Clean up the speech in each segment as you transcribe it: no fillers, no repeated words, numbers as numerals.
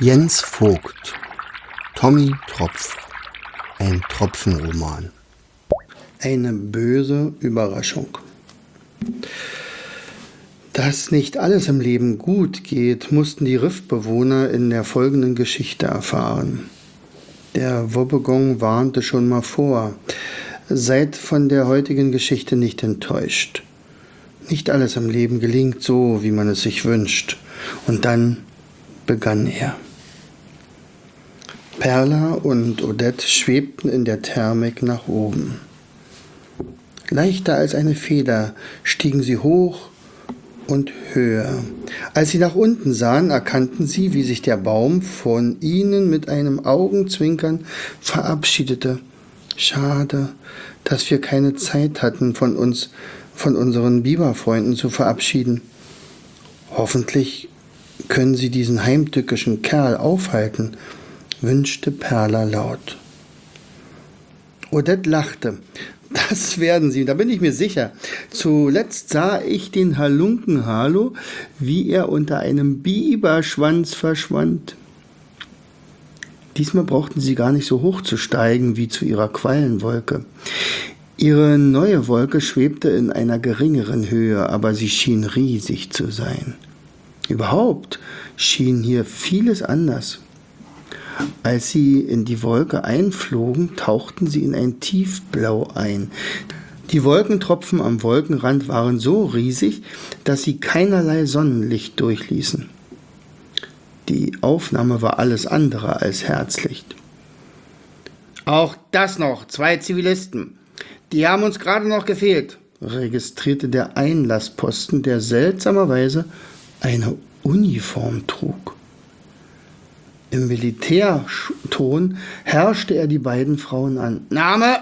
Jens Vogt, Tommy Tropf, ein Tropfenroman. Eine böse Überraschung. Dass nicht alles im Leben gut geht, mussten die Riffbewohner in der folgenden Geschichte erfahren. Der Wobbegong warnte schon mal vor: Seid von der heutigen Geschichte nicht enttäuscht. Nicht alles im Leben gelingt so, wie man es sich wünscht. Und dann begann er. Perla und Odette schwebten in der Thermik nach oben. Leichter als eine Feder stiegen sie hoch und höher. Als sie nach unten sahen, erkannten sie, wie sich der Baum von ihnen mit einem Augenzwinkern verabschiedete. Schade, dass wir keine Zeit hatten, von unseren Biberfreunden zu verabschieden. Hoffentlich können sie diesen heimtückischen Kerl aufhalten, wünschte Perla laut. Odette lachte. Das werden sie, da bin ich mir sicher. Zuletzt sah ich den Halunken Harlow, wie er unter einem Biberschwanz verschwand. Diesmal brauchten sie gar nicht so hoch zu steigen wie zu ihrer Quallenwolke. Ihre neue Wolke schwebte in einer geringeren Höhe, aber sie schien riesig zu sein. Überhaupt schien hier vieles anders. Als sie in die Wolke einflogen, tauchten sie in ein Tiefblau ein. Die Wolkentropfen am Wolkenrand waren so riesig, dass sie keinerlei Sonnenlicht durchließen. Die Aufnahme war alles andere als herzlicht. Auch das noch, 2 Zivilisten. Die haben uns gerade noch gefehlt, registrierte der Einlassposten, der seltsamerweise eine Uniform trug. Im Militärton herrschte er die beiden Frauen an. Name?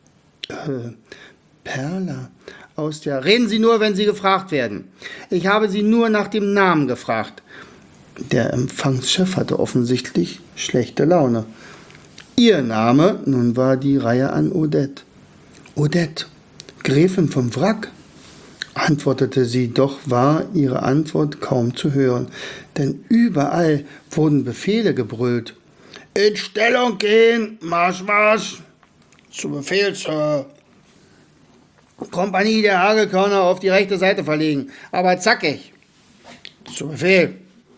Perla. Reden Sie nur, wenn Sie gefragt werden. Ich habe Sie nur nach dem Namen gefragt. Der Empfangschef hatte offensichtlich schlechte Laune. Ihr Name? Nun war die Reihe an Odette. Odette, Gräfin vom Wrack, antwortete sie, doch war ihre Antwort kaum zu hören, denn überall wurden Befehle gebrüllt. In Stellung gehen, Marsch, Marsch. Zu Befehl, Sir. Kompanie der Hagelkörner auf die rechte Seite verlegen, aber zackig. Zu Befehl.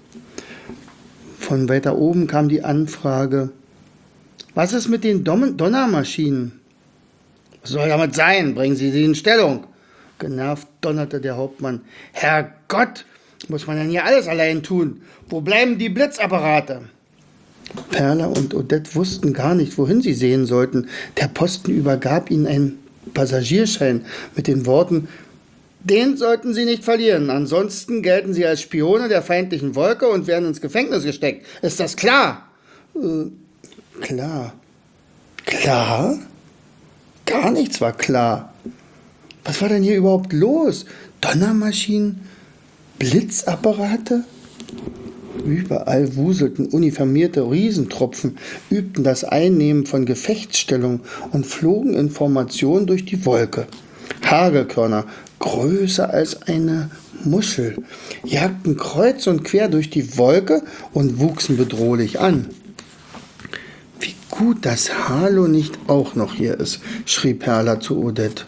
Von weiter oben kam die Anfrage: Was ist mit den Donnermaschinen? Was soll damit sein? Bringen Sie sie in Stellung. Genervt donnerte der Hauptmann. Herrgott, muss man denn hier alles allein tun? Wo bleiben die Blitzapparate? Perla und Odette wussten gar nicht, wohin sie sehen sollten. Der Posten übergab ihnen einen Passagierschein mit den Worten: Den sollten Sie nicht verlieren, ansonsten gelten Sie als Spione der feindlichen Wolke und werden ins Gefängnis gesteckt. Ist das klar? Klar. Klar? Gar nichts war klar. Was war denn hier überhaupt los? Donnermaschinen? Blitzapparate? Überall wuselten uniformierte Riesentropfen, übten das Einnehmen von Gefechtsstellung und flogen in Formation durch die Wolke. Hagelkörner, größer als eine Muschel, jagten kreuz und quer durch die Wolke und wuchsen bedrohlich an. Wie gut, dass Harlow nicht auch noch hier ist, schrie Perla zu Odette.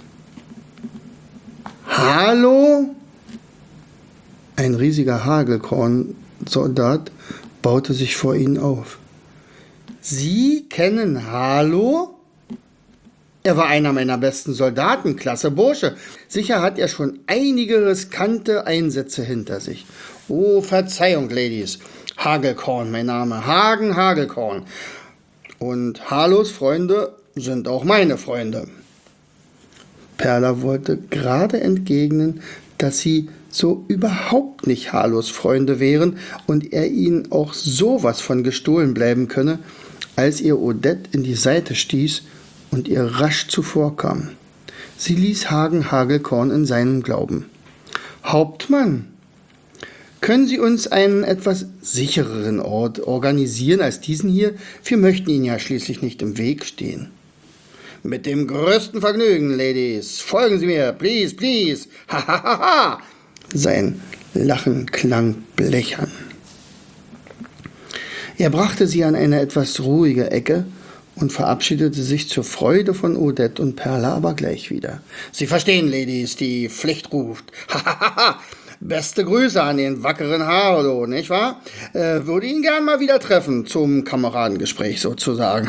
Harlow? Ein riesiger Hagelkornsoldat baute sich vor ihnen auf. Sie kennen Harlow? Er war einer meiner besten Soldaten, klasse Bursche. Sicher hat er schon einige riskante Einsätze hinter sich. Oh, Verzeihung, Ladies. Hagelkorn, mein Name. Hagen Hagelkorn. Und Harlows Freunde sind auch meine Freunde. Perla wollte gerade entgegnen, dass sie so überhaupt nicht Harlows Freunde wären und er ihnen auch sowas von gestohlen bleiben könne, als ihr Odette in die Seite stieß und ihr rasch zuvorkam. Sie ließ Hagen Hagelkorn in seinem Glauben. Hauptmann, können Sie uns einen etwas sichereren Ort organisieren als diesen hier? Wir möchten Ihnen ja schließlich nicht im Weg stehen. Mit dem größten Vergnügen, Ladies. Folgen Sie mir, please, please. Ha, ha, ha, ha. Sein Lachen klang blechern. Er brachte sie an eine etwas ruhige Ecke und verabschiedete sich zur Freude von Odette und Perla aber gleich wieder. Sie verstehen, Ladies, die Pflicht ruft. Beste Grüße an den wackeren Harlow, nicht wahr? Würde ihn gern mal wieder treffen, zum Kameradengespräch sozusagen.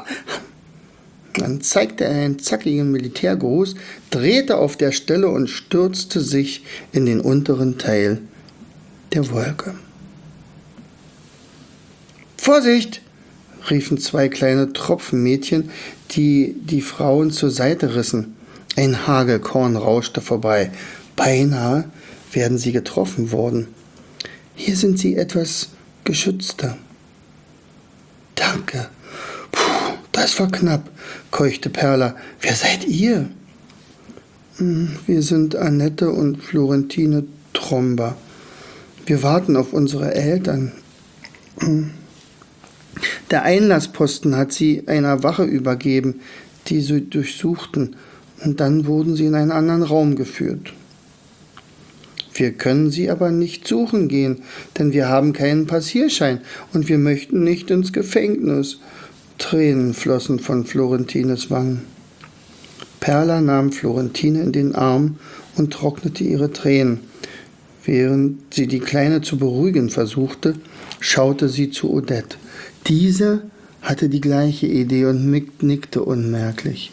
Dann zeigte er einen zackigen Militärgruß, drehte auf der Stelle und stürzte sich in den unteren Teil der Wolke. »Vorsicht!« riefen zwei kleine Tropfenmädchen, die die Frauen zur Seite rissen. Ein Hagelkorn rauschte vorbei. Beinahe wären sie getroffen worden. »Hier sind sie etwas geschützter.« »Danke. Puh, das war knapp«, keuchte Perla. »Wer seid ihr?« »Wir sind Annette und Florentine Tromba. Wir warten auf unsere Eltern. Der Einlassposten hat sie einer Wache übergeben, die sie durchsuchten, und dann wurden sie in einen anderen Raum geführt. Wir können sie aber nicht suchen gehen, denn wir haben keinen Passierschein und wir möchten nicht ins Gefängnis.« Tränen flossen von Florentines Wangen. Perla nahm Florentine in den Arm und trocknete ihre Tränen. Während sie die Kleine zu beruhigen versuchte, schaute sie zu Odette. Diese hatte die gleiche Idee und nickte unmerklich.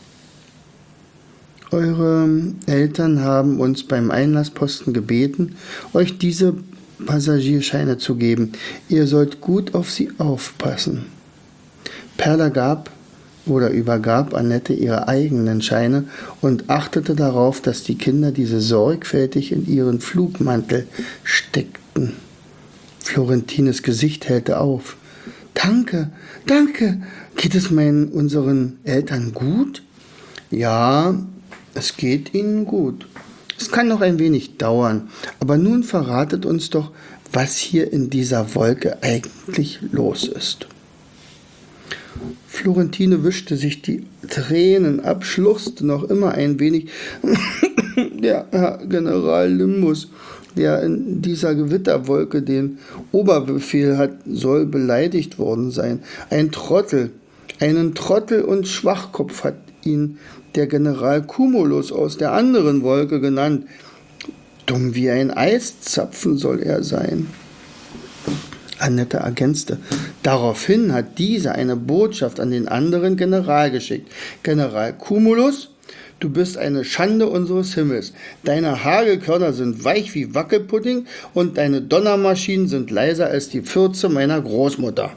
»Eure Eltern haben uns beim Einlassposten gebeten, euch diese Passagierscheine zu geben. Ihr sollt gut auf sie aufpassen.« Perla übergab Annette ihre eigenen Scheine und achtete darauf, dass die Kinder diese sorgfältig in ihren Flugmantel steckten. Florentines Gesicht hellte auf. »Danke, danke. Geht es unseren Eltern gut?« »Ja, es geht ihnen gut. Es kann noch ein wenig dauern, aber nun verratet uns doch, was hier in dieser Wolke eigentlich los ist.« Florentine wischte sich die Tränen ab, schluchzte noch immer ein wenig. »Der Herr General Limbus, der in dieser Gewitterwolke den Oberbefehl hat, soll beleidigt worden sein. Einen Trottel und Schwachkopf hat ihn der General Cumulus aus der anderen Wolke genannt. Dumm wie ein Eiszapfen soll er sein.« Annette ergänzte. Daraufhin hat dieser eine Botschaft an den anderen General geschickt. »General Cumulus, du bist eine Schande unseres Himmels. Deine Hagelkörner sind weich wie Wackelpudding und deine Donnermaschinen sind leiser als die Pfürze meiner Großmutter.«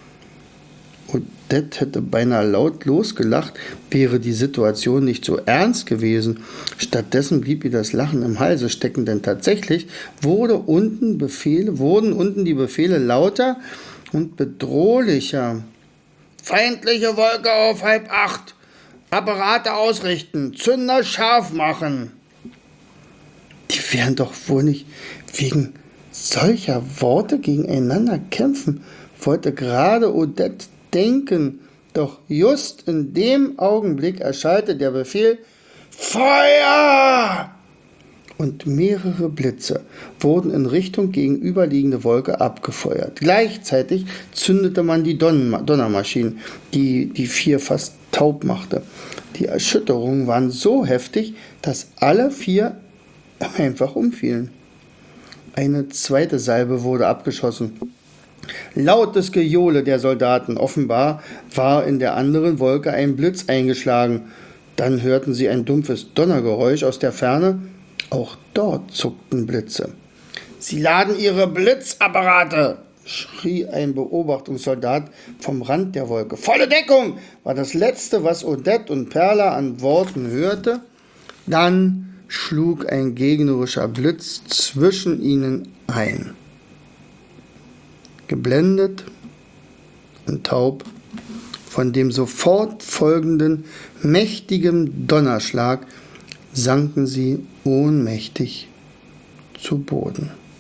Odette hätte beinahe laut losgelacht, wäre die Situation nicht so ernst gewesen. Stattdessen blieb ihr das Lachen im Halse stecken, denn tatsächlich wurden unten die Befehle lauter und bedrohlicher. »Feindliche Wolke auf 7:30. Apparate ausrichten, Zünder scharf machen.« Die werden doch wohl nicht wegen solcher Worte gegeneinander kämpfen, wollte gerade Odette denken, doch just in dem Augenblick erschallte der Befehl »Feuer!« und mehrere Blitze wurden in Richtung gegenüberliegende Wolke abgefeuert. Gleichzeitig zündete man die Donnermaschinen, die die vier fast taub machte. Die Erschütterungen waren so heftig, dass alle vier einfach umfielen. Eine zweite Salve wurde abgeschossen. Lautes Gejohle der Soldaten. Offenbar war in der anderen Wolke ein Blitz eingeschlagen. Dann hörten sie ein dumpfes Donnergeräusch aus der Ferne. Auch dort zuckten Blitze. »Sie laden ihre Blitzapparate«, schrie ein Beobachtungssoldat vom Rand der Wolke. »Volle Deckung«, war das Letzte, was Odette und Perla an Worten hörte. Dann schlug ein gegnerischer Blitz zwischen ihnen ein. Geblendet und taub von dem sofort folgenden mächtigen Donnerschlag sanken sie ohnmächtig zu Boden.